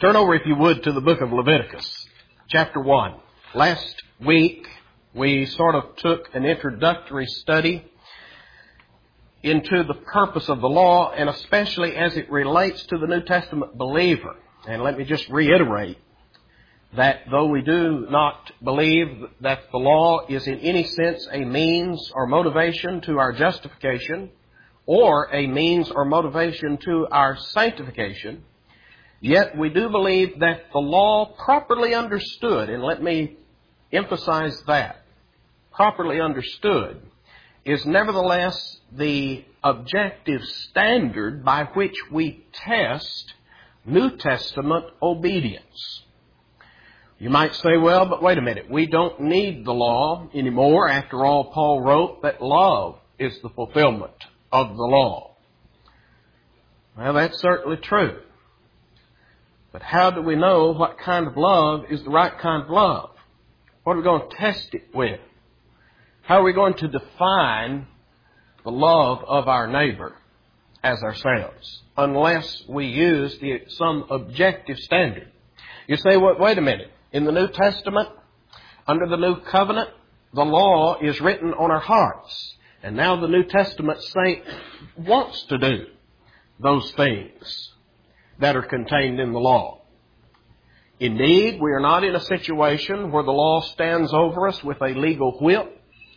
Turn over, if you would, to the book of Leviticus, chapter 1. Last week, we sort of took an introductory study into the purpose of the law, and especially as it relates to the New Testament believer. And let me just reiterate that though we do not believe that the law is in any sense a means or motivation to our justification, or a means or motivation to our sanctification, yet we do believe that the law properly understood, and let me emphasize that, properly understood, is nevertheless the objective standard by which we test New Testament obedience. You might say, well, but wait a minute, we don't need the law anymore. After all, Paul wrote that love is the fulfillment of the law. Well, that's certainly true. But how do we know what kind of love is the right kind of love? What are we going to test it with? How are we going to define the love of our neighbor as ourselves, unless we use some objective standard? You say, well, wait a minute. In the New Testament, under the New Covenant, the law is written on our hearts. And now the New Testament saint wants to do those things that are contained in the law. Indeed, we are not in a situation where the law stands over us with a legal whip.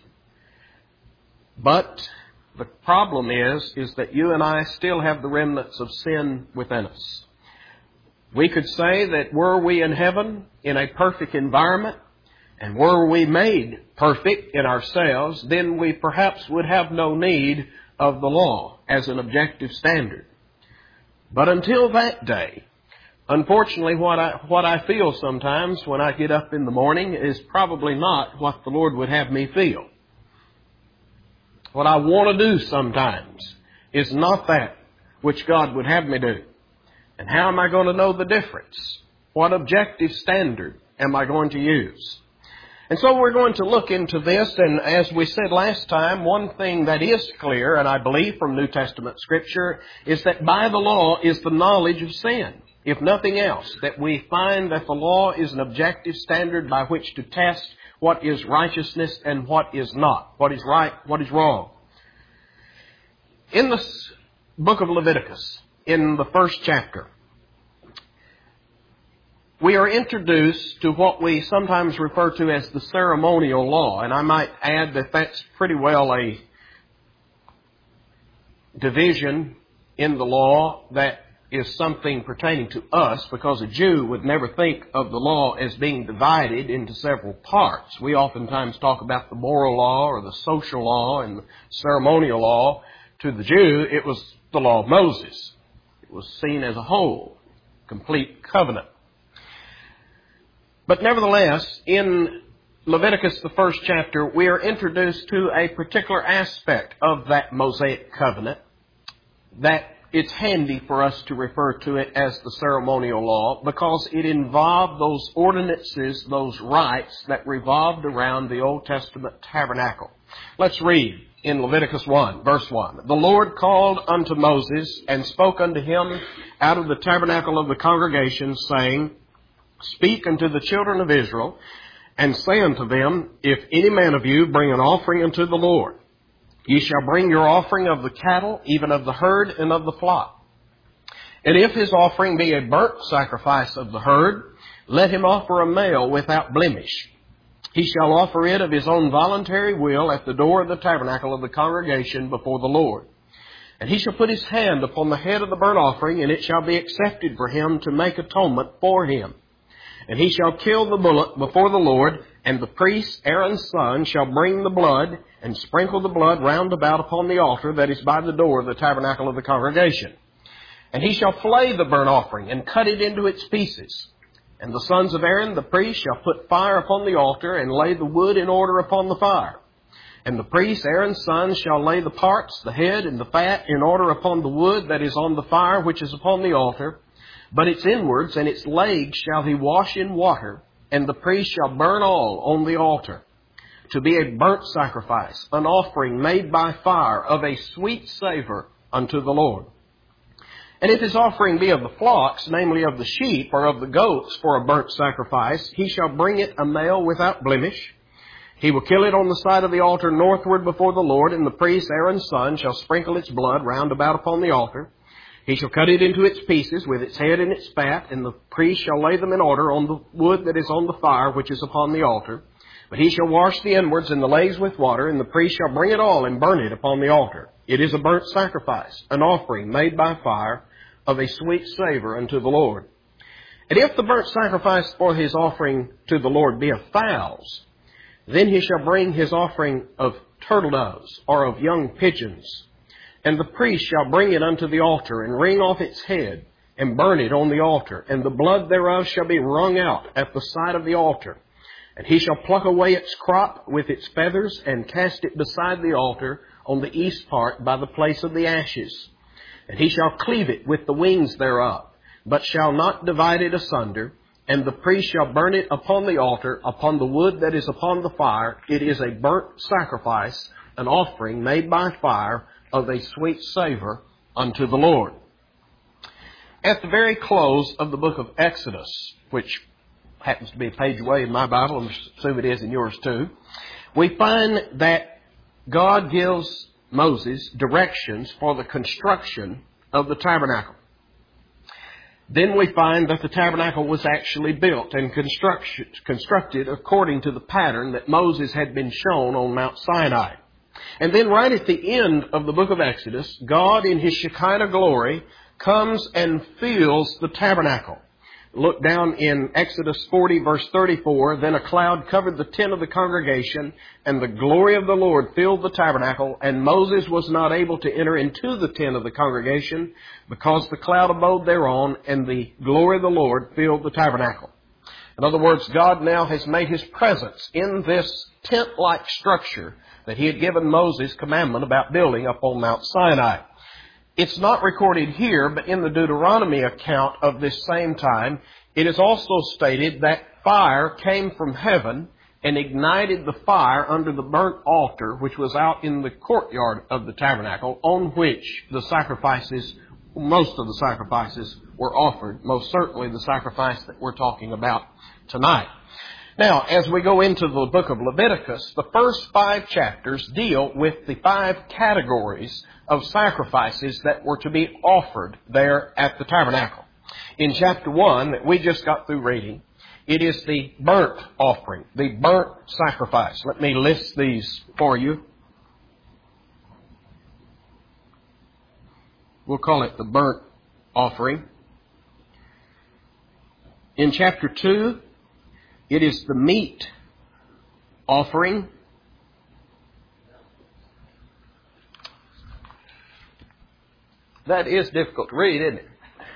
But the problem is that you and I still have the remnants of sin within us. We could say that were we in heaven in a perfect environment, and were we made perfect in ourselves, then we perhaps would have no need of the law as an objective standard. But until that day, unfortunately, what I feel sometimes when I get up in the morning is probably not what the Lord would have me feel. What I want to do sometimes is not that which God would have me do. And how am I going to know the difference? What objective standard am I going to use? And so we're going to look into this, and as we said last time, one thing that is clear, and I believe from New Testament Scripture, is that by the law is the knowledge of sin. If nothing else, that we find that the law is an objective standard by which to test what is righteousness and what is not, what is right, what is wrong. In this book of Leviticus, in the first chapter, we are introduced to what we sometimes refer to as the ceremonial law. And I might add that that's pretty well a division in the law that is something pertaining to us, because a Jew would never think of the law as being divided into several parts. We oftentimes talk about the moral law or the social law and the ceremonial law. To the Jew, it was the law of Moses. It was seen as a whole, complete covenant. But nevertheless, in Leviticus, the first chapter, we are introduced to a particular aspect of that Mosaic covenant that it's handy for us to refer to it as the ceremonial law, because it involved those ordinances, those rites that revolved around the Old Testament tabernacle. Let's read in Leviticus 1, verse 1. The Lord called unto Moses and spoke unto him out of the tabernacle of the congregation, saying, Speak unto the children of Israel, and say unto them, If any man of you bring an offering unto the Lord, ye shall bring your offering of the cattle, even of the herd and of the flock. And if his offering be a burnt sacrifice of the herd, let him offer a male without blemish. He shall offer it of his own voluntary will at the door of the tabernacle of the congregation before the Lord. And he shall put his hand upon the head of the burnt offering, and it shall be accepted for him to make atonement for him. And he shall kill the bullock before the Lord, and the priest, Aaron's son, shall bring the blood, and sprinkle the blood round about upon the altar that is by the door of the tabernacle of the congregation. And he shall flay the burnt offering, and cut it into its pieces. And the sons of Aaron, the priest, shall put fire upon the altar, and lay the wood in order upon the fire. And the priest, Aaron's son, shall lay the parts, the head, and the fat in order upon the wood that is on the fire which is upon the altar. But its inwards and its legs shall he wash in water, and the priest shall burn all on the altar, to be a burnt sacrifice, an offering made by fire of a sweet savor unto the Lord. And if his offering be of the flocks, namely of the sheep or of the goats for a burnt sacrifice, he shall bring it a male without blemish. He will kill it on the side of the altar northward before the Lord, and the priest Aaron's son shall sprinkle its blood round about upon the altar. He shall cut it into its pieces with its head and its fat, and the priest shall lay them in order on the wood that is on the fire which is upon the altar. But he shall wash the inwards and the legs with water, and the priest shall bring it all and burn it upon the altar. It is a burnt sacrifice, an offering made by fire of a sweet savor unto the Lord. And if the burnt sacrifice for his offering to the Lord be of fowls, then he shall bring his offering of turtle doves or of young pigeons. And the priest shall bring it unto the altar, and wring off its head, and burn it on the altar. And the blood thereof shall be wrung out at the side of the altar. And he shall pluck away its crop with its feathers, and cast it beside the altar on the east part by the place of the ashes. And he shall cleave it with the wings thereof, but shall not divide it asunder. And the priest shall burn it upon the altar, upon the wood that is upon the fire. It is a burnt sacrifice, an offering made by fire of a sweet savor unto the Lord. At the very close of the book of Exodus, which happens to be a page away in my Bible, and I assume it is in yours too, we find that God gives Moses directions for the construction of the tabernacle. Then we find that the tabernacle was actually built and constructed according to the pattern that Moses had been shown on Mount Sinai. And then right at the end of the book of Exodus, God in His Shekinah glory comes and fills the tabernacle. Look down in Exodus 40 verse 34, then a cloud covered the tent of the congregation, and the glory of the Lord filled the tabernacle, and Moses was not able to enter into the tent of the congregation, because the cloud abode thereon, and the glory of the Lord filled the tabernacle. In other words, God now has made His presence in this tent-like structure that He had given Moses commandment about building up on Mount Sinai. It's not recorded here, but in the Deuteronomy account of this same time, it is also stated that fire came from heaven and ignited the fire under the burnt altar, which was out in the courtyard of the tabernacle, on which the sacrifices, most of the sacrifices, were offered. Most certainly the sacrifice that we're talking about tonight. Now, as we go into the book of Leviticus, the first 5 chapters deal with the 5 categories of sacrifices that were to be offered there at the tabernacle. In chapter 1 that we just got through reading, it is the burnt offering, the burnt sacrifice. Let me list these for you. We'll call it the burnt offering. In chapter 2, it is the meat offering. That is difficult to read, isn't it?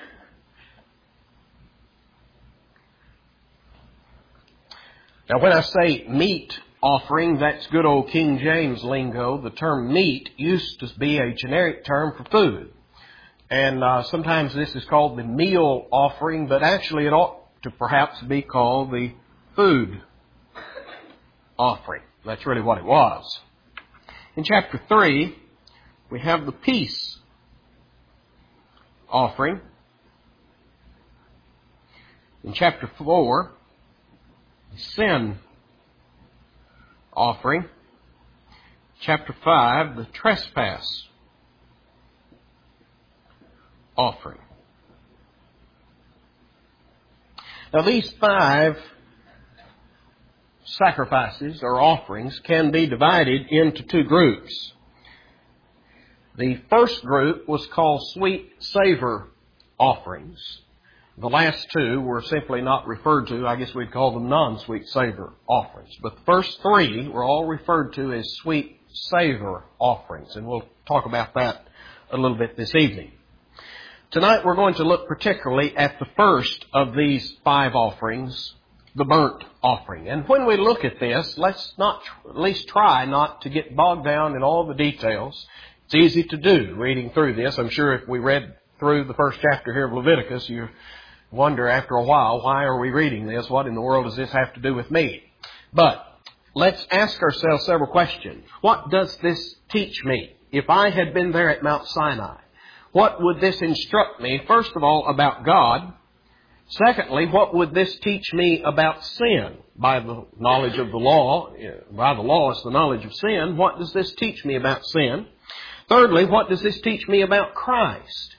Now, when I say meat offering, that's good old King James lingo. The term meat used to be a generic term for food. And sometimes this is called the meal offering, but actually it ought to perhaps be called the food offering. That's really what it was. In chapter 3, we have the peace offering. In chapter 4, the sin offering. Chapter 5, the trespass offering. Now, these 5 sacrifices or offerings can be divided into 2 groups. The first group was called sweet savor offerings. The last 2 were simply not referred to. I guess we'd call them non-sweet savor offerings. But the first 3 were all referred to as sweet savor offerings. And we'll talk about that a little bit this evening. Tonight we're going to look particularly at the first of these 5 offerings, the burnt offering. And when we look at this, let's not, at least try not to get bogged down in all the details. It's easy to do reading through this. I'm sure if we read through the first chapter here of Leviticus, you wonder after a while, why are we reading this? What in the world does this have to do with me? But let's ask ourselves several questions. What does this teach me? If I had been there at Mount Sinai, What would this instruct me, first of all, about God? Secondly, what would this teach me about sin? By the knowledge of the law, by the law is the knowledge of sin. What does this teach me about sin? Thirdly, what does this teach me about Christ?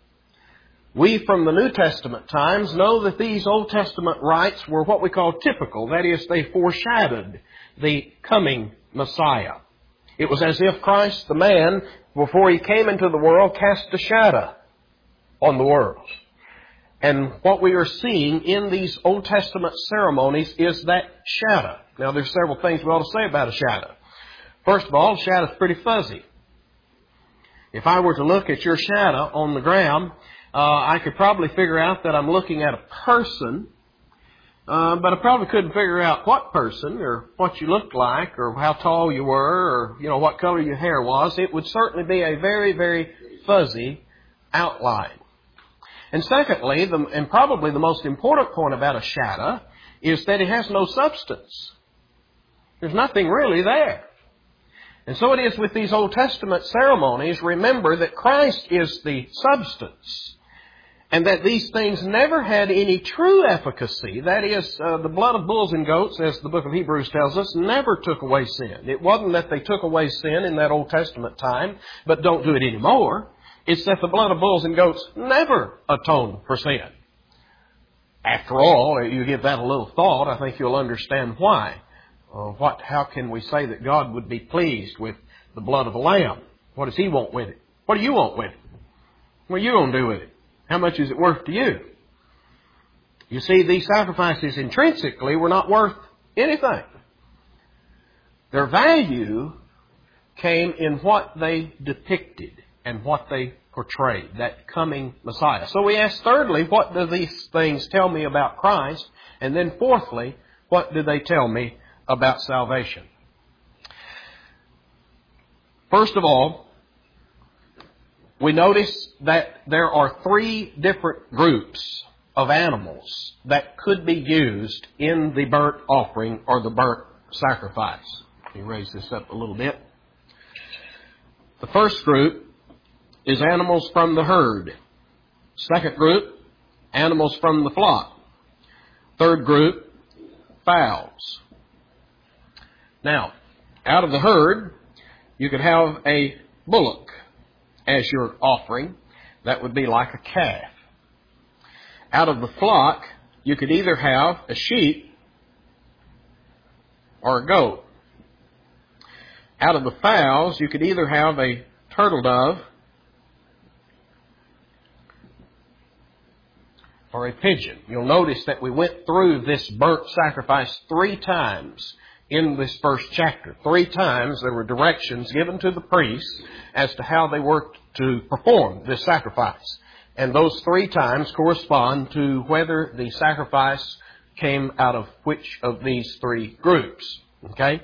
We from the New Testament times know that these Old Testament rites were what we call typical. That is, they foreshadowed the coming Messiah. It was as if Christ, the man, before He came into the world, cast a shadow on the world. And what we are seeing in these Old Testament ceremonies is that shadow. Now, there's several things we ought to say about a shadow. First of all, a shadow is pretty fuzzy. If I were to look at your shadow on the ground, I could probably figure out that I'm looking at a person, but I probably couldn't figure out what person or what you looked like or how tall you were or, what color your hair was. It would certainly be a very, very fuzzy outline. And secondly, and probably the most important point about a shadow is that it has no substance. There's nothing really there. And so it is with these Old Testament ceremonies. Remember that Christ is the substance. And that these things never had any true efficacy. That is, the blood of bulls and goats, as the book of Hebrews tells us, never took away sin. It wasn't that they took away sin in that Old Testament time, but don't do it anymore. It's that the blood of bulls and goats never atoned for sin. After all, you give that a little thought, I think you'll understand why. How can we say that God would be pleased with the blood of a lamb? What does He want with it? What do you want with it? What are you going to do with it? How much is it worth to you? You see, these sacrifices intrinsically were not worth anything. Their value came in what they depicted and what they portrayed, that coming Messiah. So we ask thirdly, what do these things tell me about Christ? And then fourthly, what do they tell me about salvation? First of all, we notice that there are three different groups of animals that could be used in the burnt offering or the burnt sacrifice. Let me raise this up a little bit. The first group is animals from the herd. Second group, animals from the flock. Third group, fowls. Now, out of the herd, you could have a bullock as your offering. That would be like a calf. Out of the flock, you could either have a sheep or a goat. Out of the fowls, you could either have a turtle dove or a pigeon. You'll notice that we went through this burnt sacrifice 3 times in this first chapter. 3 times there were directions given to the priests as to how they were to perform this sacrifice. And those 3 times correspond to whether the sacrifice came out of which of these 3 groups. Okay?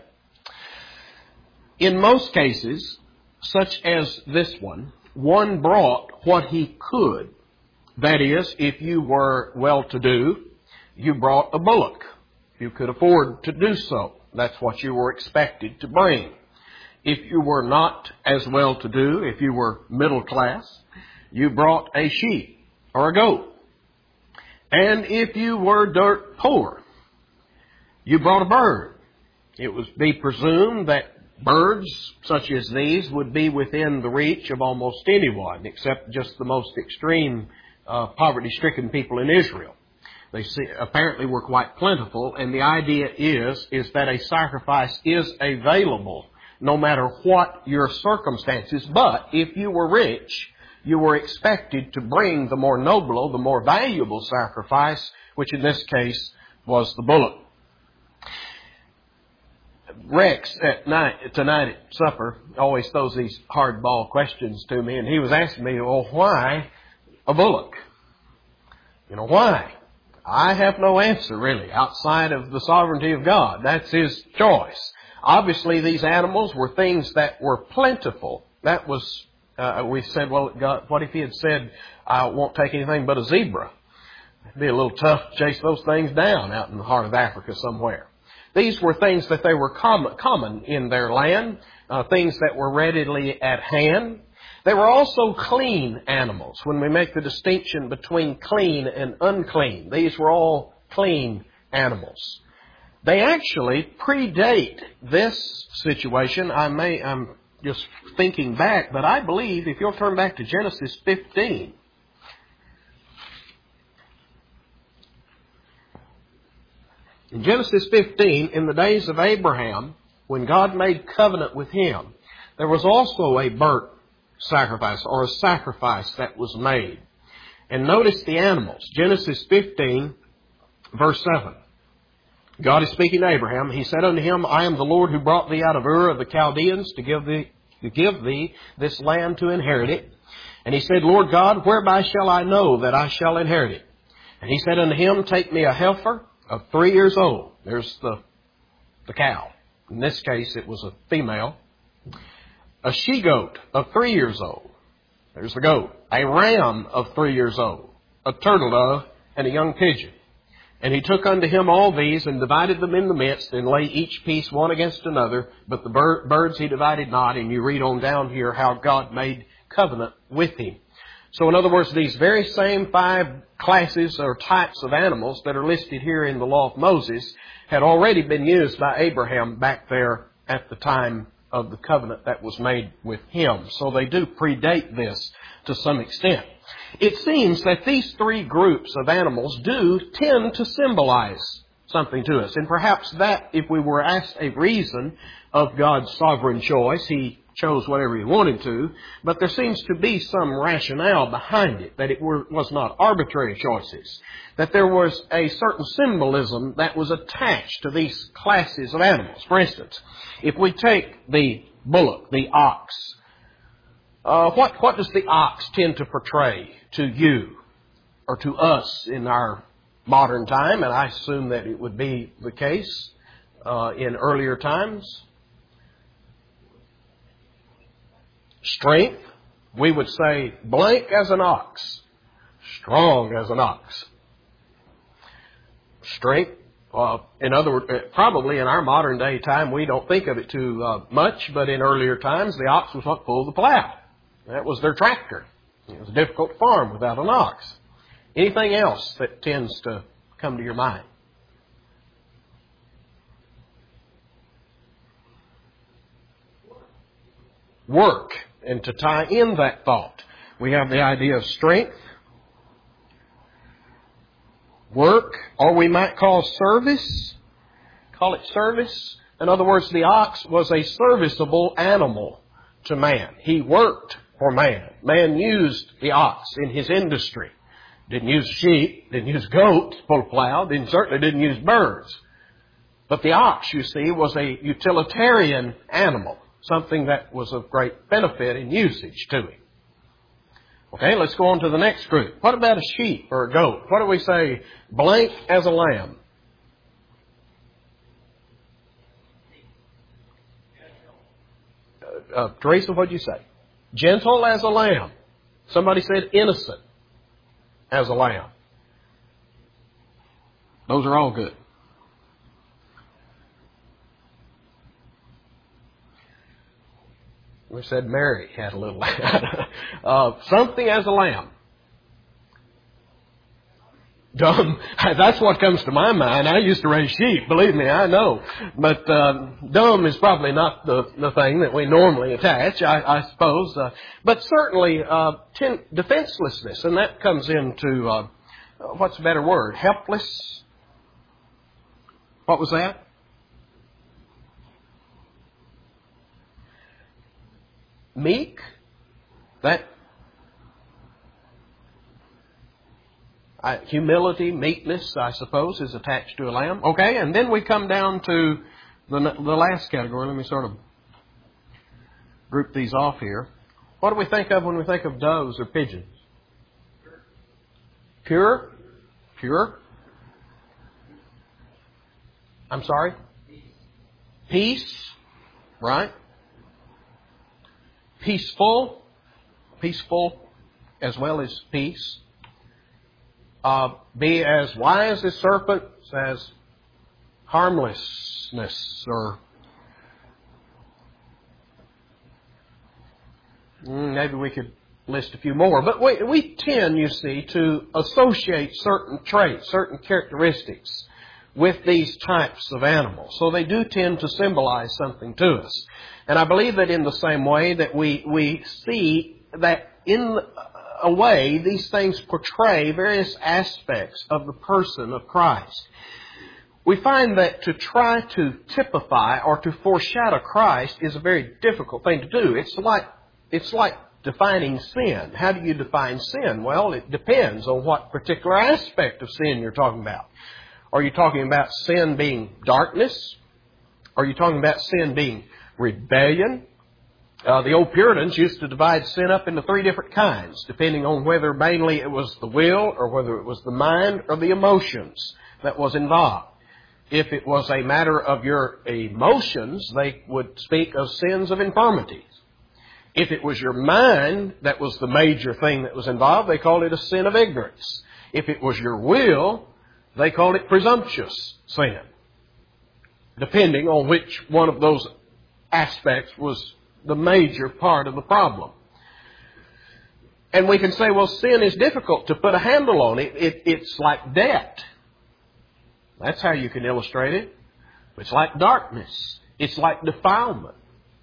In most cases, such as this one brought what he could. That is, if you were well-to-do, you brought a bullock. You could afford to do so. That's what you were expected to bring. If you were not as well-to-do, if you were middle class, you brought a sheep or a goat. And if you were dirt poor, you brought a bird. It would be presumed that birds such as these would be within the reach of almost anyone, except just the most extreme poverty-stricken people in Israel. They apparently were quite plentiful, and the idea is that a sacrifice is available no matter what your circumstances. But if you were rich, you were expected to bring the more noble, the more valuable sacrifice, which in this case was the bullock. Rex tonight at supper always throws these hardball questions to me, and he was asking me, well, why a bullock? Why? I have no answer, really, outside of the sovereignty of God. That's His choice. Obviously, these animals were things that were plentiful. That was, we said, well, God, what if He had said, I won't take anything but a zebra? It'd be a little tough to chase those things down out in the heart of Africa somewhere. These were things that they were common in their land, things that were readily at hand. They were also clean animals when we make the distinction between clean and unclean. These were all clean animals. They actually predate this situation. I'm just thinking back, but I believe if you'll turn back to Genesis 15, in Genesis 15, in the days of Abraham, when God made covenant with him, there was also a burnt sacrifice or a sacrifice that was made. And notice the animals. Genesis 15, verse 7. God is speaking to Abraham. He said unto him, I am the Lord who brought thee out of Ur of the Chaldeans to give thee this land to inherit it. And he said, Lord God, whereby shall I know that I shall inherit it? And he said unto him, take me a heifer of 3 years old. There's the cow. In this case, it was a female. A she-goat of 3 years old. There's the goat. A ram of 3 years old. A turtle dove and a young pigeon. And he took unto him all these and divided them in the midst and lay each piece one against another. But the birds he divided not. And you read on down here how God made covenant with him. So in other words, these very same 5 classes or types of animals that are listed here in the law of Moses had already been used by Abraham back there at the time of the covenant that was made with him. So they do predate this to some extent. It seems that these 3 groups of animals do tend to symbolize something to us. And perhaps that, if we were asked a reason of God's sovereign choice, He chose whatever He wanted to, but there seems to be some rationale behind it, that it was not arbitrary choices, that there was a certain symbolism that was attached to these classes of animals. For instance, if we take the bullock, the ox, what does the ox tend to portray to you or to us in our modern time? And I assume that it would be the case in earlier times. Strength, we would say blank as an ox, strong as an ox. Strength, in other words, probably in our modern day time we don't think of it too much, but in earlier times the ox was what pulled the plow. That was their tractor. It was difficult to farm without an ox. Anything else that tends to come to your mind? Work. And to tie in that thought, we have the idea of strength, work, or we might call service. Call it service. In other words, the ox was a serviceable animal to man. He worked for man. Man used the ox in his industry. Didn't use sheep, didn't use goats to pull a plow, certainly didn't use birds. But the ox, you see, was a utilitarian animal. Something that was of great benefit and usage to him. Okay, let's go on to the next group. What about a sheep or a goat? What do we say? Blank as a lamb. Teresa, what did you say? Gentle as a lamb. Somebody said innocent as a lamb. Those are all good. We said Mary had a little lamb. Something as a lamb. Dumb. That's what comes to my mind. I used to raise sheep. Believe me, I know. But dumb is probably not the thing that we normally attach, I suppose. But certainly defenselessness. And that comes into, what's a better word? Helpless. What was that? Meek, that humility, meekness, I suppose, is attached to a lamb. Okay, and then we come down to the last category. Let me sort of group these off here. What do we think of when we think of doves or pigeons? Pure? Pure? I'm sorry? Peace, right? Peaceful as well as peace. Be as wise as serpents, as harmlessness, or Maybe we could list a few more. But we tend, you see, to associate certain traits, certain characteristics with these types of animals. So they do tend to symbolize something to us. And I believe that in the same way that we see that in a way these things portray various aspects of the person of Christ. We find that to try to typify or to foreshadow Christ is a very difficult thing to do. It's like defining sin. How do you define sin? Well, it depends on what particular aspect of sin you're talking about. Are you talking about sin being darkness? Are you talking about sin being rebellion? The old Puritans used to divide sin up into three different kinds, depending on whether mainly it was the will or whether it was the mind or the emotions that was involved. If it was a matter of your emotions, they would speak of sins of infirmities. If it was your mind that was the major thing that was involved, they called it a sin of ignorance. If it was your will, they called it presumptuous sin, depending on which one of those aspects was the major part of the problem. And we can say, well, sin is difficult to put a handle on. It's like debt. That's how you can illustrate it. It's like darkness. It's like defilement.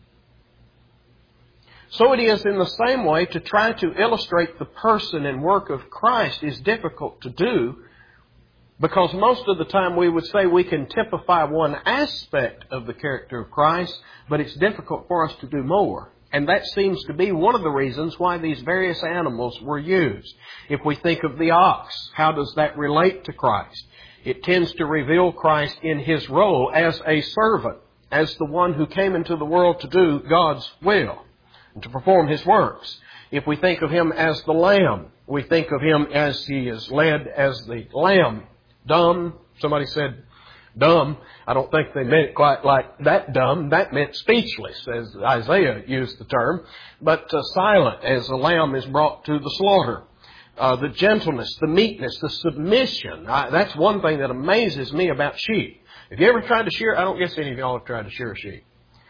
So it is in the same way to try to illustrate the person and work of Christ is difficult to do, because most of the time we would say we can typify one aspect of the character of Christ, but it's difficult for us to do more. And that seems to be one of the reasons why these various animals were used. If we think of the ox, how does that relate to Christ? It tends to reveal Christ in His role as a servant, as the one who came into the world to do God's will and to perform His works. If we think of Him as the Lamb, we think of Him as He is led as the Lamb. Dumb. Somebody said dumb. I don't think they meant it quite like that dumb. That meant speechless, as Isaiah used the term. But silent, as a lamb is brought to the slaughter. The gentleness, the meekness, the submission. That's one thing that amazes me about sheep. Have you ever tried to shear? I don't guess any of y'all have tried to shear a sheep.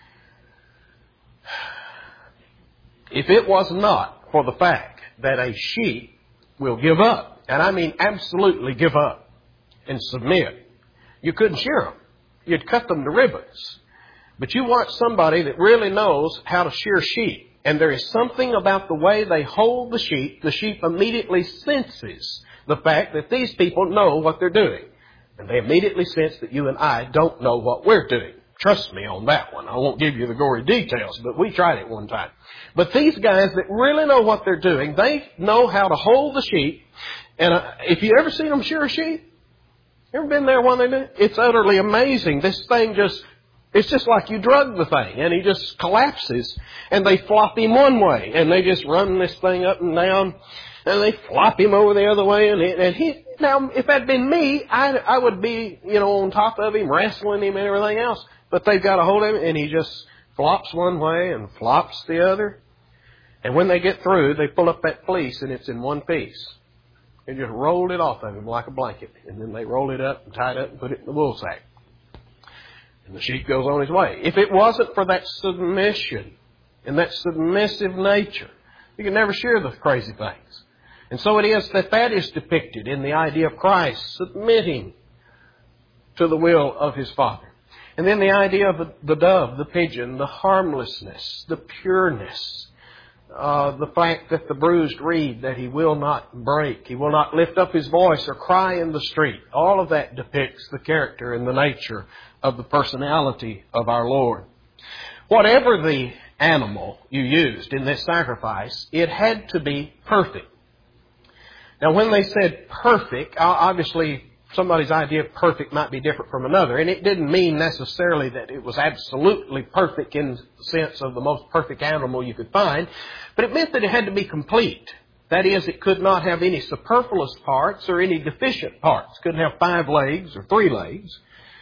If it was not for the fact that a sheep will give up, and I mean absolutely give up and submit, you couldn't shear them. You'd cut them to ribbons. But you want somebody that really knows how to shear sheep. And there is something about the way they hold the sheep immediately senses the fact that these people know what they're doing. And they immediately sense that you and I don't know what we're doing. Trust me on that one. I won't give you the gory details, but we tried it one time. But these guys that really know what they're doing, they know how to hold the sheep. And if you ever seen them shear a sheep, ever been there when they do it? It's utterly amazing. This thing it's just like you drug the thing, and he just collapses, and they flop him one way, and they just run this thing up and down, and they flop him over the other way, and he, now, if that'd been me, I would be, on top of him, wrestling him and everything else, but they've got a hold of him, and he just flops one way and flops the other, and when they get through, they pull up that fleece, and it's in one piece. They just rolled it off of him like a blanket, and then they roll it up and tie it up and put it in the wool sack. And the sheep goes on his way. If it wasn't for that submission and that submissive nature, you can never shear the crazy things. And so it is that is depicted in the idea of Christ submitting to the will of His Father. And then the idea of the dove, the pigeon, the harmlessness, the pureness, the fact that the bruised reed that He will not break. He will not lift up His voice or cry in the street. All of that depicts the character and the nature of the personality of our Lord. Whatever the animal you used in this sacrifice, it had to be perfect. Now, when they said perfect, obviously somebody's idea of perfect might be different from another, and it didn't mean necessarily that it was absolutely perfect in the sense of the most perfect animal you could find, but it meant that it had to be complete. That is, it could not have any superfluous parts or any deficient parts. It couldn't have 5 legs or 3 legs.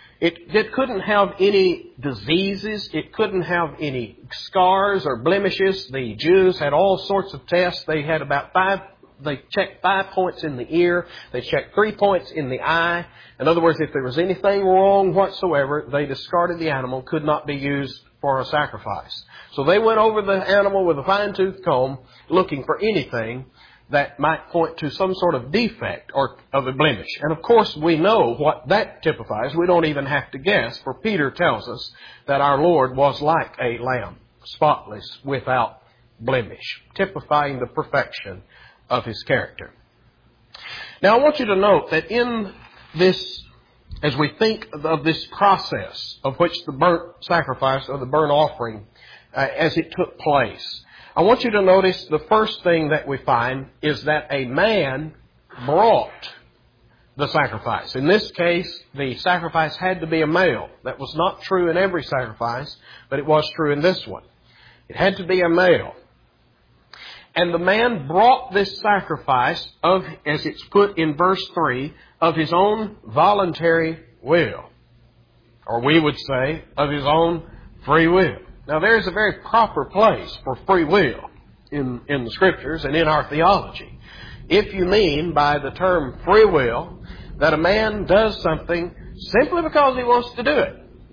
It couldn't have any diseases. It couldn't have any scars or blemishes. The Jews had all sorts of tests. They had they checked 5 points in the ear. They checked 3 points in the eye. In other words, if there was anything wrong whatsoever, they discarded the animal, could not be used for a sacrifice. So they went over the animal with a fine-tooth comb looking for anything that might point to some sort of defect or of a blemish. And of course we know what that typifies. We don't even have to guess, for Peter tells us that our Lord was like a lamb, spotless, without blemish, typifying the perfection of His character. Now I want you to note that in this, as we think of this process of which the burnt sacrifice or the burnt offering, as it took place, I want you to notice the first thing that we find is that a man brought the sacrifice. In this case, the sacrifice had to be a male. That was not true in every sacrifice, but it was true in this one. It had to be a male. And the man brought this sacrifice of, as it's put in verse 3, of his own voluntary will. Or we would say, of his own free will. Now there is a very proper place for free will in the Scriptures and in our theology. If you mean by the term free will that a man does something simply because he wants to do it,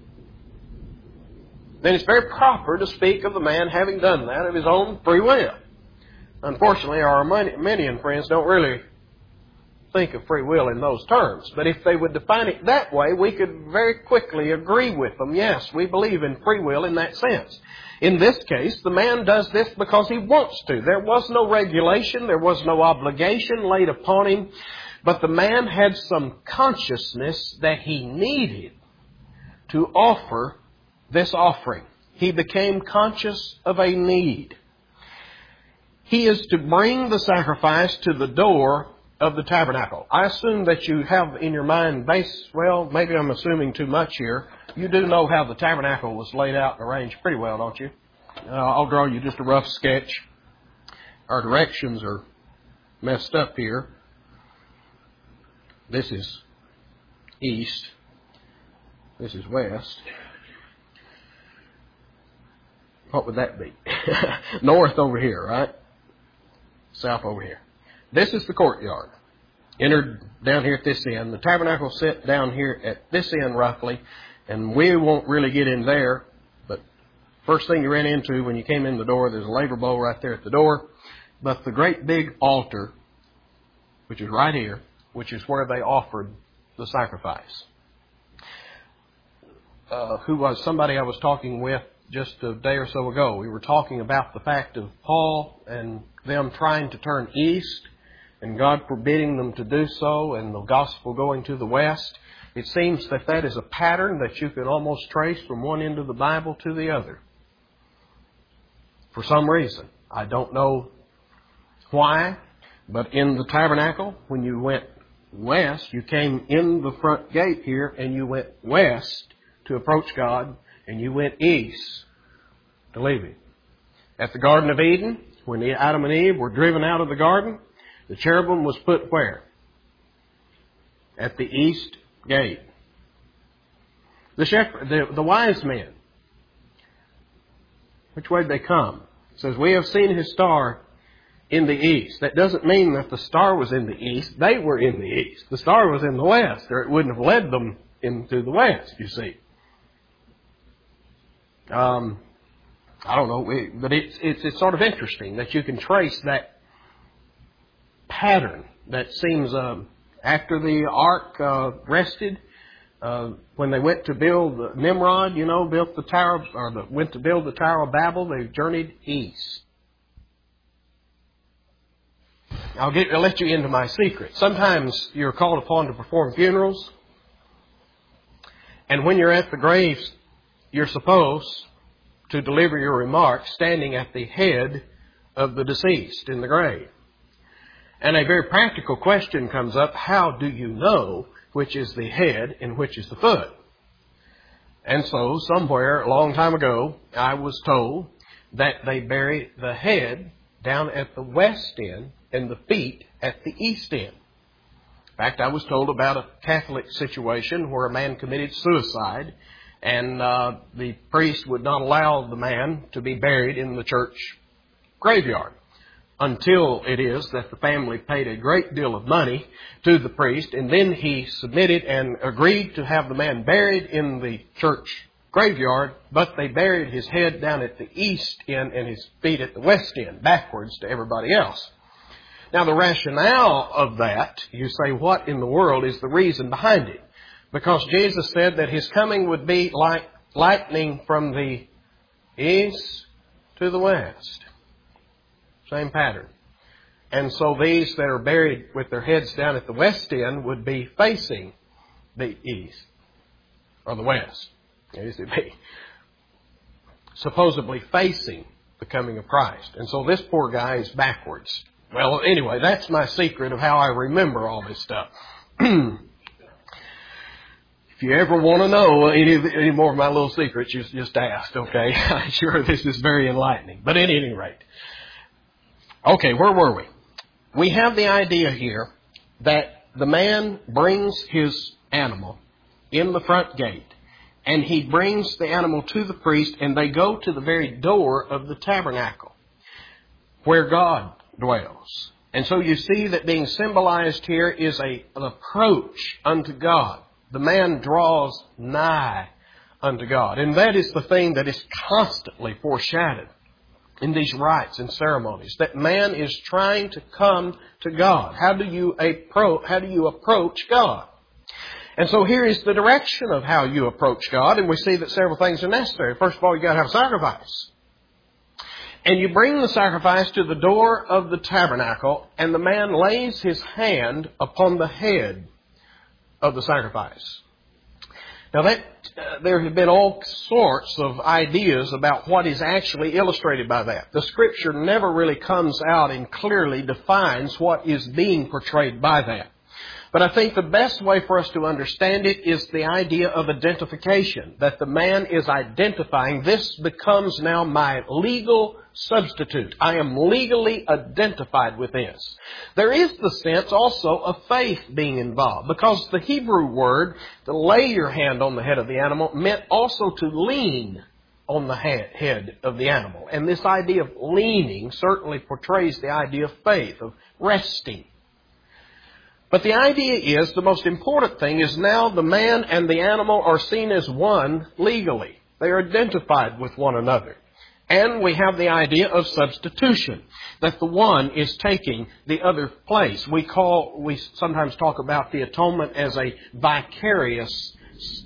then it's very proper to speak of the man having done that of his own free will. Unfortunately, our Arminian friends don't really think of free will in those terms. But if they would define it that way, we could very quickly agree with them. Yes, we believe in free will in that sense. In this case, the man does this because he wants to. There was no regulation, there was no obligation laid upon him, but the man had some consciousness that he needed to offer this offering. He became conscious of a need. He is to bring the sacrifice to the door of the tabernacle. I assume that you have in your mind maybe I'm assuming too much here. You do know how the tabernacle was laid out and arranged pretty well, don't you? I'll draw you just a rough sketch. Our directions are messed up here. This is east. This is west. What would that be? North over here, right? South over here. This is the courtyard. Entered down here at this end. The tabernacle set down here at this end roughly, and we won't really get in there, but first thing you ran into when you came in the door, there's a laver bowl right there at the door, but the great big altar, which is right here, which is where they offered the sacrifice. Who was somebody I was talking with just a day or so ago. We were talking about the fact of Paul and them trying to turn east and God forbidding them to do so and the gospel going to the west. It seems that that is a pattern that you can almost trace from one end of the Bible to the other. For some reason. I don't know why, but in the tabernacle, when you went west, you came in the front gate here and you went west to approach God, and you went east to leave Him. At the Garden of Eden, when Adam and Eve were driven out of the garden, the cherubim was put where? At the east gate. The shepherd, the wise men, which way did they come? It says, we have seen His star in the east. That doesn't mean that the star was in the east. They were in the east. The star was in the west, or it wouldn't have led them into the west, you see. I don't know, but it's sort of interesting that you can trace that pattern that seems after the ark rested, when they went to build Nimrod, built the tower, went to build the Tower of Babel, they journeyed east. I'll let you into my secret. Sometimes you're called upon to perform funerals, and when you're at the graves, you're supposed to deliver your remarks standing at the head of the deceased in the grave. And a very practical question comes up, how do you know which is the head and which is the foot? And so somewhere a long time ago, I was told that they bury the head down at the west end and the feet at the east end. In fact, I was told about a Catholic situation where a man committed suicide, and the priest would not allow the man to be buried in the church graveyard until it is that the family paid a great deal of money to the priest, and then he submitted and agreed to have the man buried in the church graveyard, but they buried his head down at the east end and his feet at the west end, backwards to everybody else. Now, the rationale of that, you say, what in the world is the reason behind it? Because Jesus said that his coming would be like lightning from the east to the west. Same pattern. And so these that are buried with their heads down at the west end would be facing the east or the west. As it be. Supposedly facing the coming of Christ. And so this poor guy is backwards. Well, anyway, that's my secret of how I remember all this stuff. If you ever want to know any more of my little secrets, you just ask, okay? I'm sure this is very enlightening. But at any rate. Okay, where were we? We have the idea here that the man brings his animal in the front gate, and he brings the animal to the priest, and they go to the very door of the tabernacle where God dwells. And so you see that being symbolized here is an approach unto God. The man draws nigh unto God. And that is the thing that is constantly foreshadowed in these rites and ceremonies, that man is trying to come to God. How do you approach God? And so here is the direction of how you approach God, and we see that several things are necessary. First of all, you've got to have a sacrifice. And you bring the sacrifice to the door of the tabernacle, and the man lays his hand upon the head of the sacrifice. Now there have been all sorts of ideas about what is actually illustrated by that. The Scripture never really comes out and clearly defines what is being portrayed by that. But I think the best way for us to understand it is the idea of identification, that the man is identifying, this becomes now my legal substitute. I am legally identified with this. There is the sense also of faith being involved, because the Hebrew word to lay your hand on the head of the animal meant also to lean on the head of the animal. And this idea of leaning certainly portrays the idea of faith, of resting. But the idea is, the most important thing is now the man and the animal are seen as one legally. They are identified with one another. And we have the idea of substitution, that the one is taking the other place. We sometimes talk about the atonement as a vicarious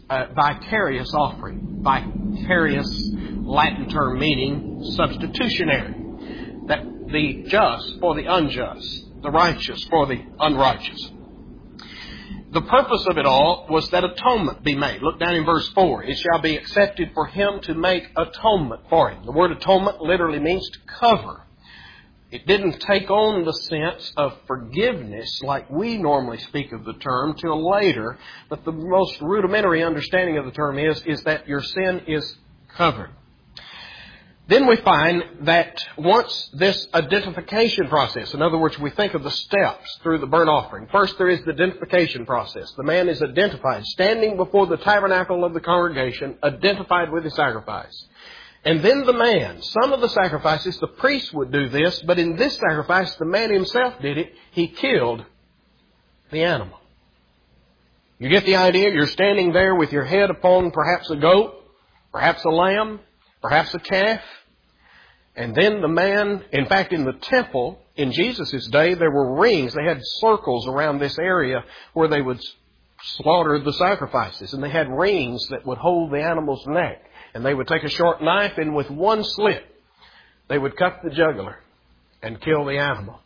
offering. Vicarious, Latin term meaning substitutionary. That the just for the unjust, the righteous for the unrighteous. The purpose of it all was that atonement be made. Look down in verse 4. It shall be accepted for him to make atonement for him. The word atonement literally means to cover. It didn't take on the sense of forgiveness like we normally speak of the term till later. But the most rudimentary understanding of the term is that your sin is covered. Then we find that once this identification process, in other words, we think of the steps through the burnt offering. First, there is the identification process. The man is identified, standing before the tabernacle of the congregation, identified with his sacrifice. And then the man, some of the sacrifices, the priest would do this, but in this sacrifice, the man himself did it. He killed the animal. You get the idea? You're standing there with your head upon perhaps a goat, perhaps a lamb, perhaps a calf. And then the man, in fact, in the temple, in Jesus' day, there were rings. They had circles around this area where they would slaughter the sacrifices. And they had rings that would hold the animal's neck. And they would take a short knife, and with one slit, they would cut the jugular and kill the animal.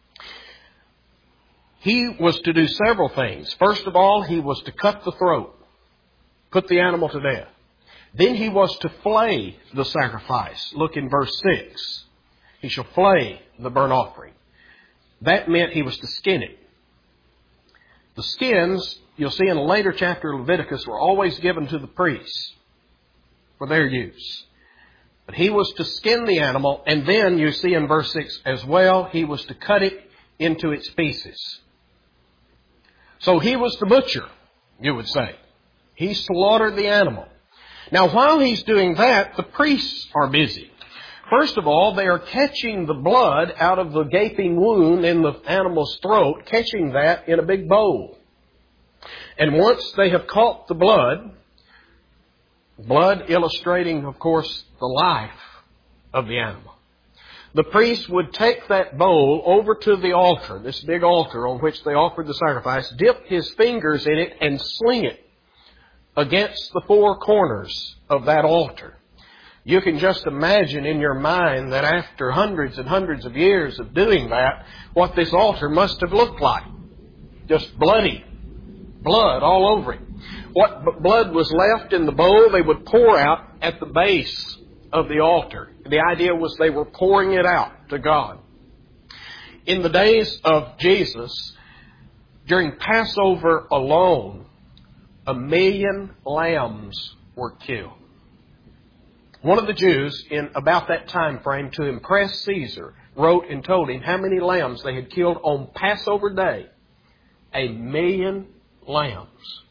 He was to do several things. First of all, he was to cut the throat, put the animal to death. Then he was to flay the sacrifice. Look in verse 6. He shall flay the burnt offering. That meant he was to skin it. The skins, you'll see in a later chapter of Leviticus, were always given to the priests for their use. But he was to skin the animal, and then you see in verse 6 as well, he was to cut it into its pieces. So he was the butcher, you would say. He slaughtered the animal. Now, while he's doing that, the priests are busy. First of all, they are catching the blood out of the gaping wound in the animal's throat, catching that in a big bowl. And once they have caught the blood, Blood illustrating, of course, the life of the animal. The priest would take that bowl over to the altar, this big altar on which they offered the sacrifice, dip his fingers in it and sling it against the four corners of that altar. You can just imagine in your mind that after hundreds and hundreds of years of doing that, what this altar must have looked like. Just bloody, blood all over it. What blood was left in the bowl, they would pour out at the base of the altar. The idea was they were pouring it out to God. In the days of Jesus, during Passover alone, 1 million lambs were killed. One of the Jews, in about that time frame, to impress Caesar, wrote and told him how many lambs they had killed on Passover Day. 1 million lambs.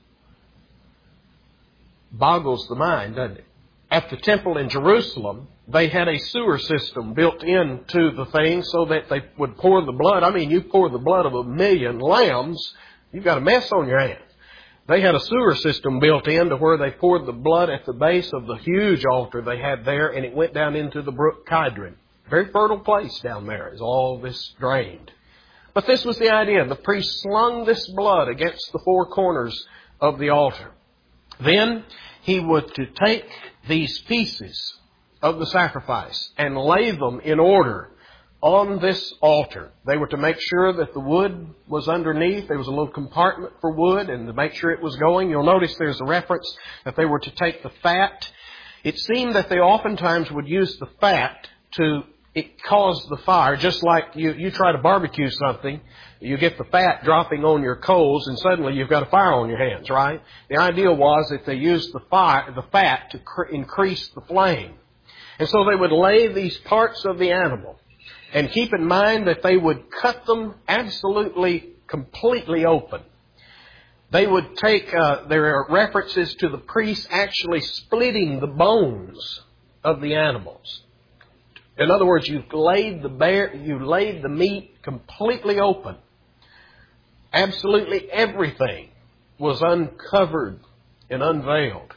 Boggles the mind, doesn't it? At the temple in Jerusalem, they had a sewer system built into the thing so that they would pour the blood. I mean, you pour the blood of 1 million lambs, you've got a mess on your hands. They had a sewer system built in to where they poured the blood at the base of the huge altar they had there, and it went down into the brook Kidron. Very fertile place down there as all this drained. But this was the idea. The priest slung this blood against the four corners of the altar. Then he would to take these pieces of the sacrifice and lay them in order on this altar. They were to make sure that the wood was underneath. There was a little compartment for wood, and to make sure it was going. You'll notice there's a reference that they were to take the fat. It seemed that they oftentimes would use the fat to cause the fire, just like you try to barbecue something. You get the fat dropping on your coals, and suddenly you've got a fire on your hands, right? The idea was that they used the fat to increase the flame. And so they would lay these parts of the animal. And keep in mind that they would cut them absolutely, completely open. They would take, there are references to the priest actually splitting the bones of the animals. In other words, you laid the meat completely open. Absolutely everything was uncovered and unveiled.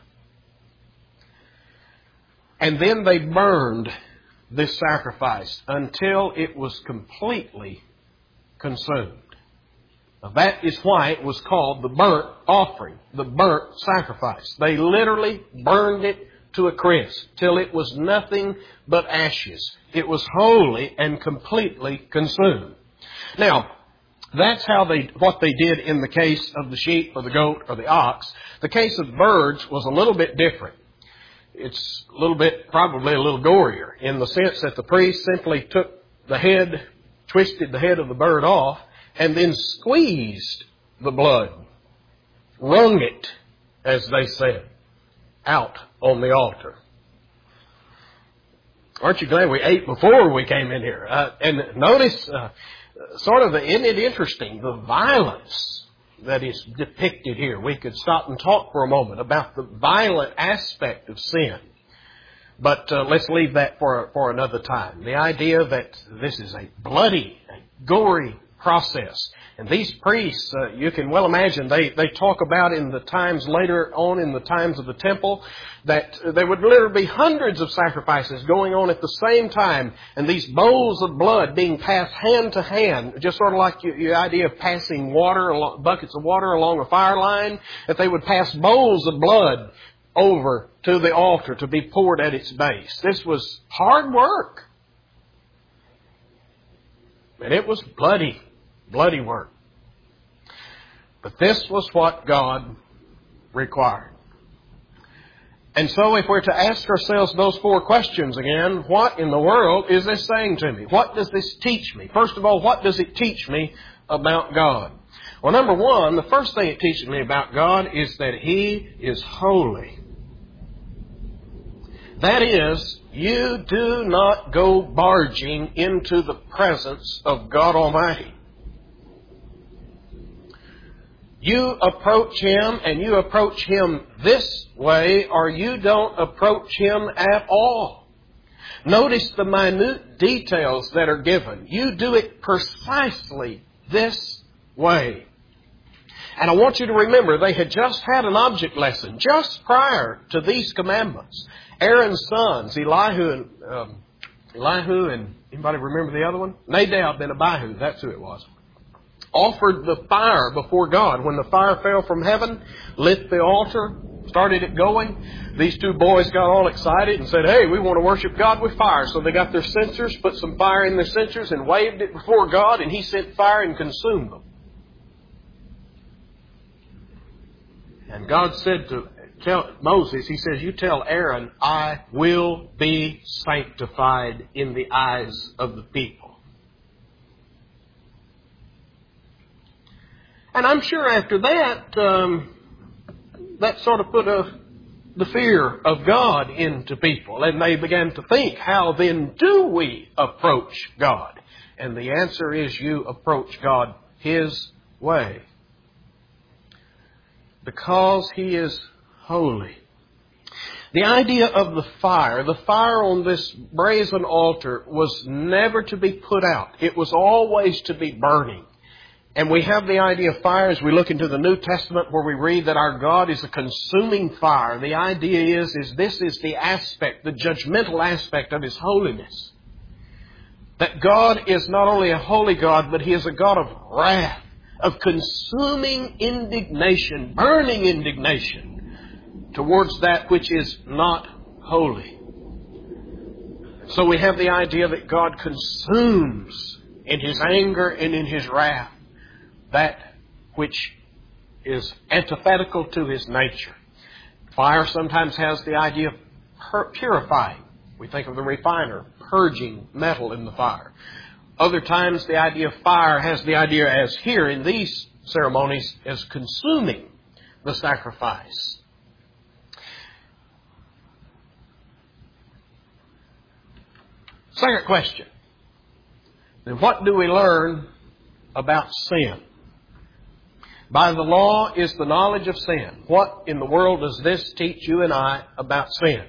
And then they burned this sacrifice until it was completely consumed. Now, that is why it was called the burnt offering, the burnt sacrifice. They literally burned it to a crisp till it was nothing but ashes. It was wholly and completely consumed. Now, that's what they did in the case of the sheep or the goat or the ox. The case of birds was a little bit different. It's a little bit, probably a little gorier, in the sense that the priest simply took the head, twisted the head of the bird off, and then squeezed the blood, wrung it, as they said, out on the altar. Aren't you glad we ate before we came in here? And notice, isn't it interesting, the violence that is depicted here. We could stop and talk for a moment about the violent aspect of sin. But let's leave that for another time. The idea that this is a bloody, a gory process. And these priests, you can well imagine, they talk about in the times later on in the times of the temple, that there would literally be hundreds of sacrifices going on at the same time, and these bowls of blood being passed hand to hand, just sort of like your idea of passing buckets of water along a fire line, that they would pass bowls of blood over to the altar to be poured at its base. This was hard work. And it was bloody work. But this was what God required. And so if we're to ask ourselves those four questions again, what in the world is this saying to me? What does this teach me? First of all, what does it teach me about God? Well, number one, the first thing it teaches me about God is that He is holy. That is, you do not go barging into the presence of God Almighty. You approach Him, and you approach Him this way, or you don't approach Him at all. Notice the minute details that are given. You do it precisely this way. And I want you to remember, they had just had an object lesson just prior to these commandments. Aaron's sons, Elihu and anybody remember the other one? Nadab and Abihu, that's who it was. Offered the fire before God. When the fire fell from heaven, lit the altar, started it going, these two boys got all excited and said, hey, we want to worship God with fire. So they got their censers, put some fire in their censers and waved it before God, and He sent fire and consumed them. And God said to Moses, He says, you tell Aaron, I will be sanctified in the eyes of the people. And I'm sure after that, that sort of put the fear of God into people. And they began to think, how then do we approach God? And the answer is, you approach God His way. Because He is holy. The idea of the fire on this brazen altar was never to be put out. It was always to be burning. And we have the idea of fire as we look into the New Testament, where we read that our God is a consuming fire. The idea is this is the aspect, the judgmental aspect of His holiness. That God is not only a holy God, but He is a God of wrath, of consuming indignation, burning indignation towards that which is not holy. So we have the idea that God consumes in His anger and in His wrath that which is antithetical to His nature. Fire sometimes has the idea of purifying. We think of the refiner purging metal in the fire. Other times the idea of fire has the idea, as here in these ceremonies, as consuming the sacrifice. Second question. Then what do we learn about sin? By the law is the knowledge of sin. What in the world does this teach you and I about sin?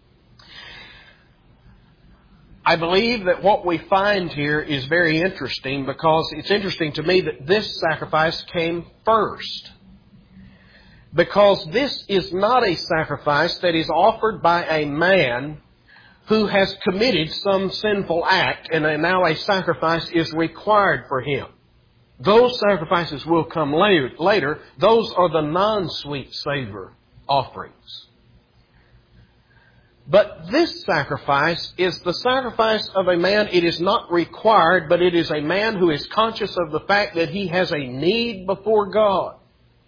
I believe that what we find here is very interesting, because it's interesting to me that this sacrifice came first. Because this is not a sacrifice that is offered by a man who has committed some sinful act, and now a sacrifice is required for him. Those sacrifices will come later. Those are the non-sweet savor offerings. But this sacrifice is the sacrifice of a man. It is not required, but it is a man who is conscious of the fact that he has a need before God.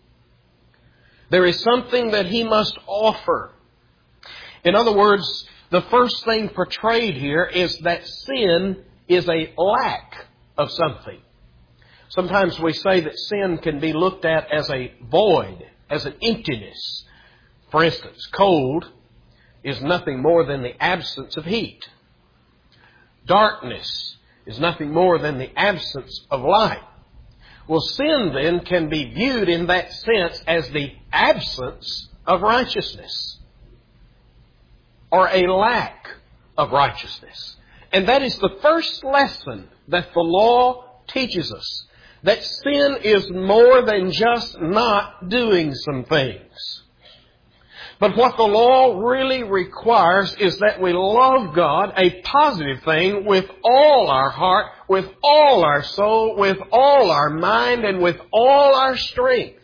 There is something that he must offer. In other words, the first thing portrayed here is that sin is a lack of something. Sometimes we say that sin can be looked at as a void, as an emptiness. For instance, cold is nothing more than the absence of heat. Darkness is nothing more than the absence of light. Well, sin then can be viewed in that sense as the absence of righteousness, or a lack of righteousness. And that is the first lesson that the law teaches us. That sin is more than just not doing some things. But what the law really requires is that we love God, a positive thing, with all our heart, with all our soul, with all our mind, and with all our strength.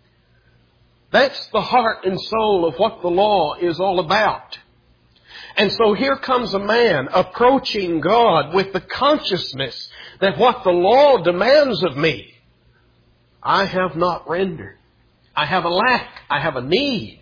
That's the heart and soul of what the law is all about. And so here comes a man approaching God with the consciousness that what the law demands of me, I have not rendered. I have a lack. I have a need.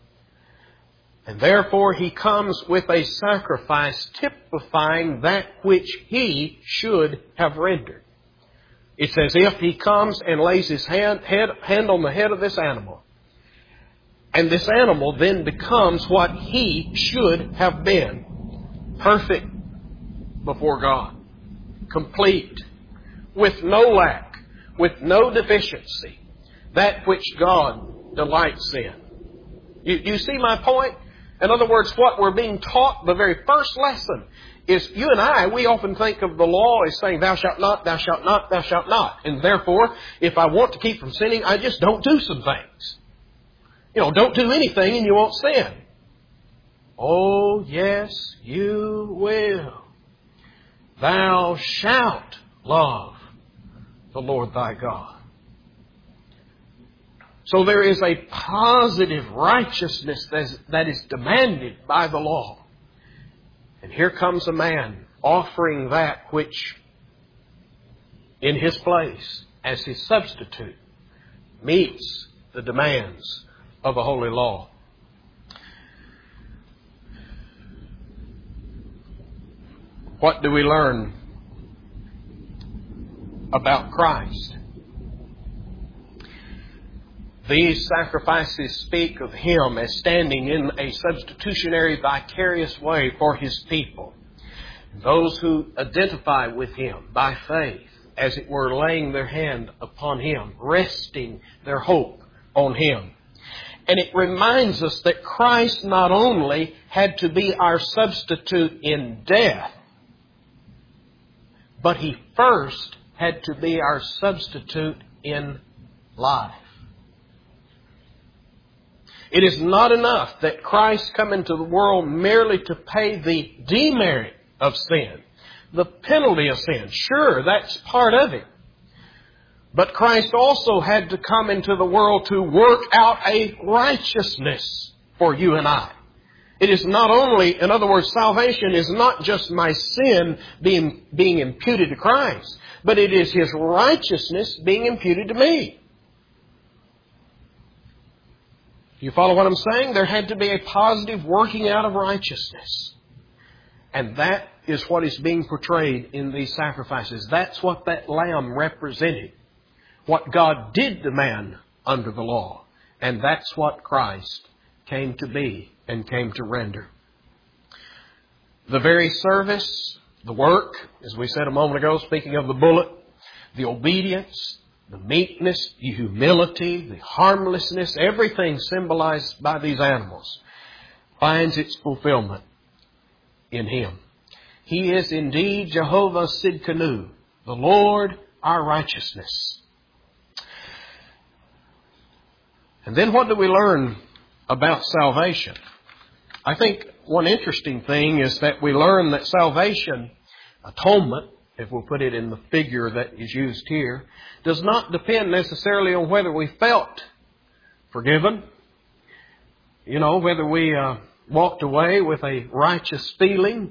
And therefore he comes with a sacrifice typifying that which he should have rendered. It's as if he comes and lays his hand on the head of this animal. And this animal then becomes what he should have been. Perfect before God. Complete. With no lack. With no deficiency. That which God delights in. You see my point? In other words, what we're being taught, the very first lesson, is you and I, we often think of the law as saying, thou shalt not, thou shalt not, thou shalt not. And therefore, if I want to keep from sinning, I just don't do some things. Don't do anything and you won't sin. Oh, yes, you will. Thou shalt love the Lord thy God. So there is a positive righteousness that is demanded by the law. And here comes a man offering that which, in his place, as his substitute, meets the demands of a holy law. What do we learn about Christ? These sacrifices speak of Him as standing in a substitutionary, vicarious way for His people. Those who identify with Him by faith, as it were, laying their hand upon Him, resting their hope on Him. And it reminds us that Christ not only had to be our substitute in death, but He first had to be our substitute in life. It is not enough that Christ come into the world merely to pay the demerit of sin, the penalty of sin. Sure, that's part of it. But Christ also had to come into the world to work out a righteousness for you and I. It is not only, in other words, salvation is not just my sin being imputed to Christ, but it is His righteousness being imputed to me. You follow what I'm saying? There had to be a positive working out of righteousness. And that is what is being portrayed in these sacrifices. That's what that lamb represented. What God did demand under the law. And that's what Christ came to be and came to render. The very service, the work, as we said a moment ago, speaking of the bullet, the obedience, the meekness, the humility, the harmlessness, everything symbolized by these animals finds its fulfillment in Him. He is indeed Jehovah Sidkenu, the Lord our righteousness. And then what do we learn about salvation? I think one interesting thing is that we learn that salvation, atonement, if we'll put it in the figure that is used here, does not depend necessarily on whether we felt forgiven, whether we walked away with a righteous feeling.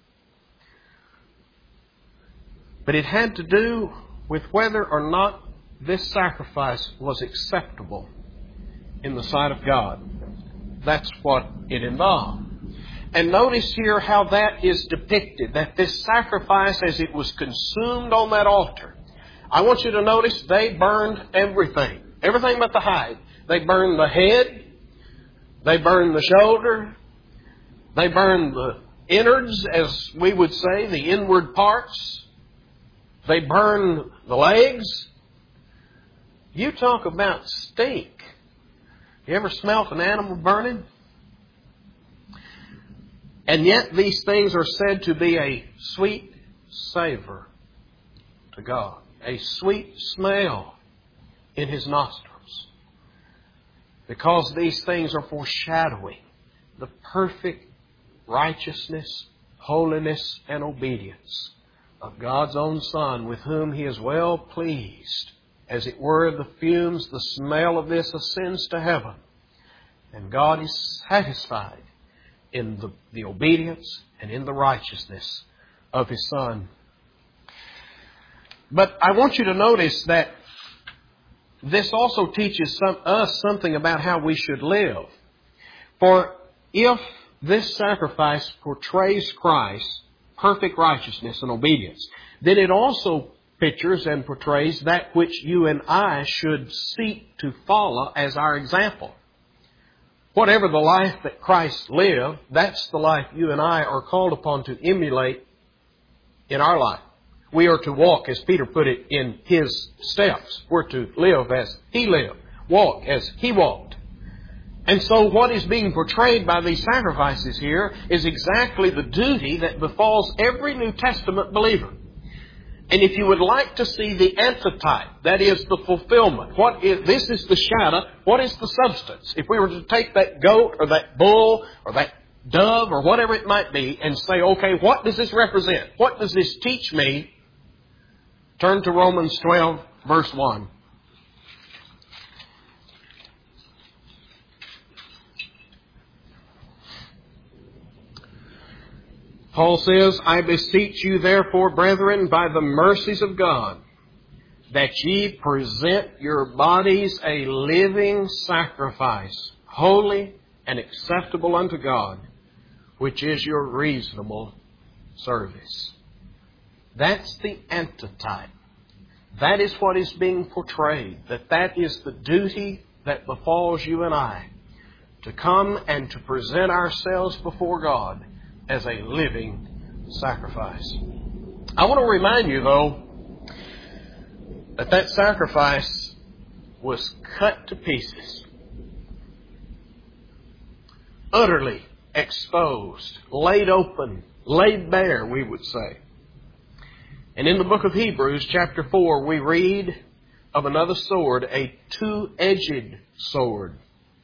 But it had to do with whether or not this sacrifice was acceptable in the sight of God. That's what it involved. And notice here how that is depicted, that this sacrifice as it was consumed on that altar. I want you to notice they burned everything. Everything but the hide. They burned the head. They burned the shoulder. They burned the innards, as we would say, the inward parts. They burned the legs. You talk about stink. You ever smelt an animal burning? And yet these things are said to be a sweet savor to God. A sweet smell in His nostrils. Because these things are foreshadowing the perfect righteousness, holiness, and obedience of God's own Son, with whom He is well pleased. As it were, the fumes, the smell of this ascends to heaven. And God is satisfied in the obedience and in the righteousness of His Son. But I want you to notice that this also teaches us something about how we should live. For if this sacrifice portrays Christ's perfect righteousness and obedience, then it also pictures and portrays that which you and I should seek to follow as our example. Whatever the life that Christ lived, that's the life you and I are called upon to emulate in our life. We are to walk, as Peter put it, in His steps. We're to live as He lived, walk as He walked. And so what is being portrayed by these sacrifices here is exactly the duty that befalls every New Testament believer. And if you would like to see the antitype, that is the fulfillment, this is the shadow, what is the substance? If we were to take that goat or that bull or that dove or whatever it might be and say, okay, what does this represent? What does this teach me? Turn to Romans 12, verse 1. Paul says, I beseech you therefore, brethren, by the mercies of God, that ye present your bodies a living sacrifice, holy and acceptable unto God, which is your reasonable service. That's the antitype. That is what is being portrayed, that is the duty that befalls you and I, to come and to present ourselves before God as a living sacrifice. I want to remind you, though, that sacrifice was cut to pieces, utterly exposed, laid open, laid bare, we would say. And in the book of Hebrews, chapter 4, we read of another sword, a two-edged sword.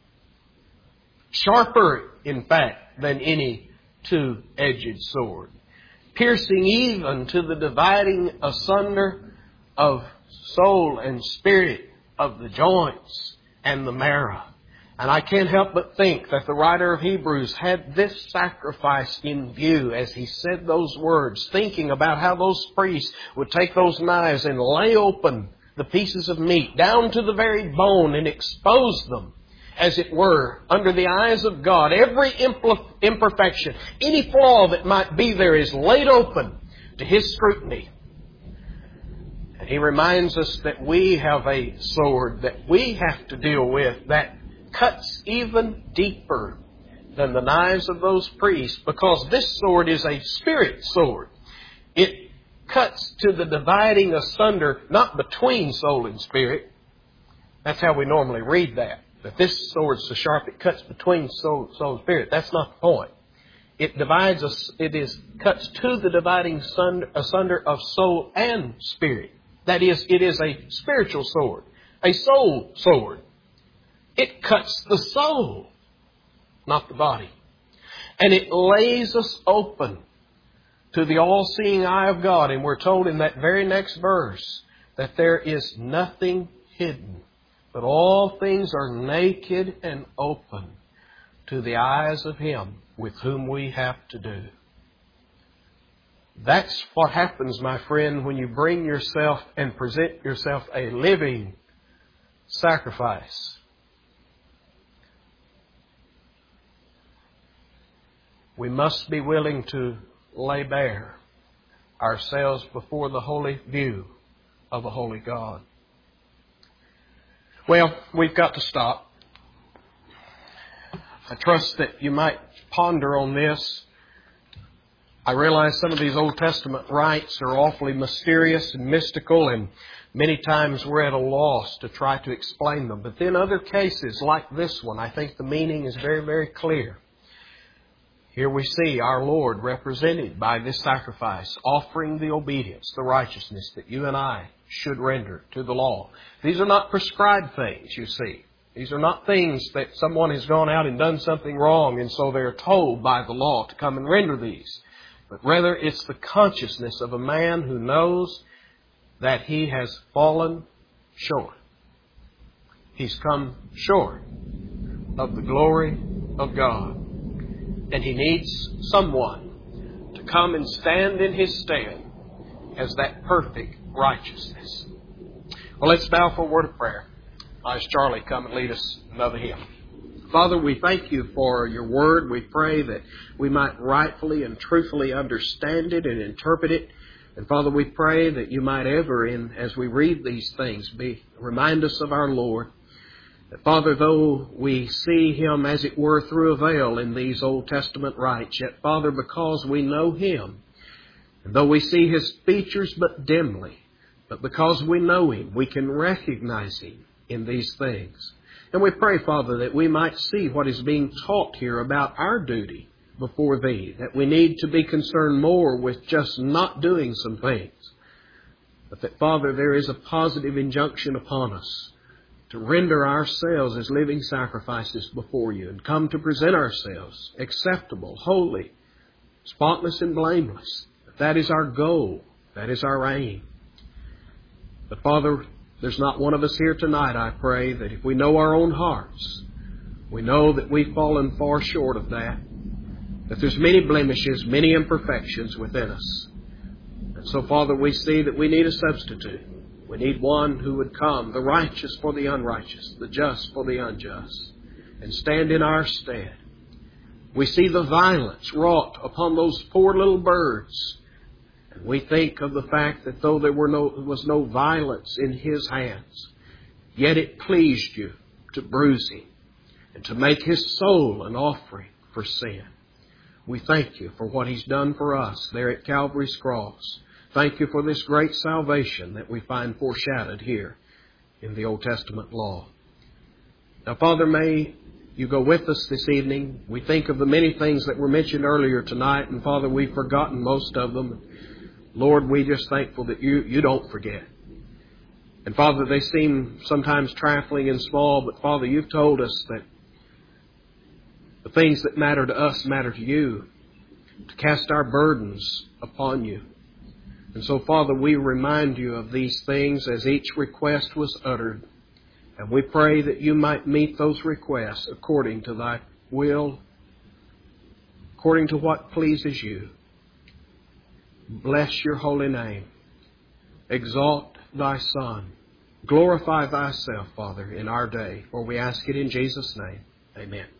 Sharper, in fact, than any two-edged sword, piercing even to the dividing asunder of soul and spirit, of the joints and the marrow. And I can't help but think that the writer of Hebrews had this sacrifice in view as he said those words, thinking about how those priests would take those knives and lay open the pieces of meat down to the very bone and expose them, as it were, under the eyes of God. Every imperfection, any flaw that might be there is laid open to His scrutiny. And He reminds us that we have a sword that we have to deal with that cuts even deeper than the knives of those priests, because this sword is a spirit sword. It cuts to the dividing asunder, not between soul and spirit. That's how we normally read that. That this sword's so sharp it cuts between soul and spirit. That's not the point. It divides us. Cuts to the dividing asunder of soul and spirit. That is, it is a spiritual sword, a soul sword. It cuts the soul, not the body, and it lays us open to the all-seeing eye of God. And we're told in that very next verse that there is nothing hidden, but all things are naked and open to the eyes of Him with whom we have to do. That's what happens, my friend, when you bring yourself and present yourself a living sacrifice. We must be willing to lay bare ourselves before the holy view of a holy God. Well, we've got to stop. I trust that you might ponder on this. I realize some of these Old Testament rites are awfully mysterious and mystical, and many times we're at a loss to try to explain them. But in other cases, like this one, I think the meaning is very, very clear. Here we see our Lord represented by this sacrifice, offering the obedience, the righteousness that you and I should render to the law. These are not prescribed things, you see. These are not things that someone has gone out and done something wrong, and so they're told by the law to come and render these. But rather, it's the consciousness of a man who knows that he has fallen short. He's come short of the glory of God. And he needs someone to come and stand in his stead as that perfect righteousness. Well, let's bow for a word of prayer. As Charlie come and lead us another hymn. Father, we thank you for your word. We pray that we might rightfully and truthfully understand it and interpret it. And Father, we pray that you might ever, as we read these things, remind us of our Lord. That, Father, though we see Him, as it were, through a veil in these Old Testament rites, yet, Father, because we know Him, and though we see His features but dimly, but because we know Him, we can recognize Him in these things. And we pray, Father, that we might see what is being taught here about our duty before Thee, that we need to be concerned more with just not doing some things. But that, Father, there is a positive injunction upon us to render ourselves as living sacrifices before You and come to present ourselves acceptable, holy, spotless and blameless. That is our goal. That is our aim. But Father, there's not one of us here tonight, I pray, that if we know our own hearts, we know that we've fallen far short of that there's many blemishes, many imperfections within us. And so, Father, we see that we need a substitute. We need one who would come, the righteous for the unrighteous, the just for the unjust, and stand in our stead. We see the violence wrought upon those poor little birds. And we think of the fact that though there was no violence in His hands, yet it pleased You to bruise Him and to make His soul an offering for sin. We thank You for what He's done for us there at Calvary's cross. Thank You for this great salvation that we find foreshadowed here in the Old Testament law. Now, Father, may You go with us this evening. We think of the many things that were mentioned earlier tonight, and Father, we've forgotten most of them. Lord, we're just thankful that You don't forget. And Father, they seem sometimes trifling and small, but Father, You've told us that the things that matter to us matter to You, to cast our burdens upon You. And so, Father, we remind You of these things as each request was uttered. And we pray that You might meet those requests according to Thy will, according to what pleases You. Bless Your holy name. Exalt Thy Son. Glorify Thyself, Father, in our day. For we ask it in Jesus' name. Amen.